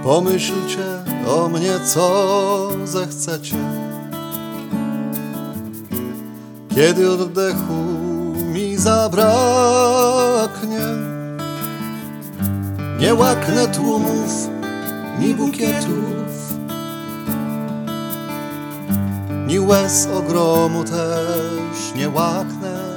Pomyślcie o mnie, co zechcecie. Kiedy oddechu mi zabraknie, nie łaknę tłumów, ni bukietów, ni łez ogromu też nie łaknę.